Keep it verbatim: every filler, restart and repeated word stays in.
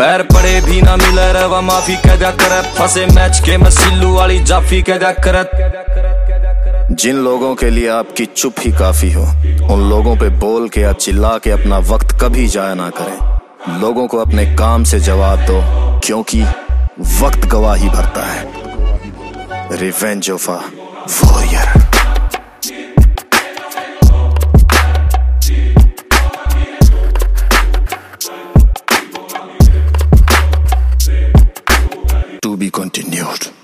पैर पड़े भी ना मिले रवा माफी कह दिया कर, फंसे मैच के मैं सिल्लू वाली जाफी कह दिया कर। जिन लोगों के लिए आपकी चुप ही काफी हो, उन लोगों पे बोल के या चिल्ला के अपना वक्त कभी जाया ना करें। लोगों को अपने काम से जवाब दो, क्योंकि वक्त गवाही भरता है। Revenge of a warrior. To be continued.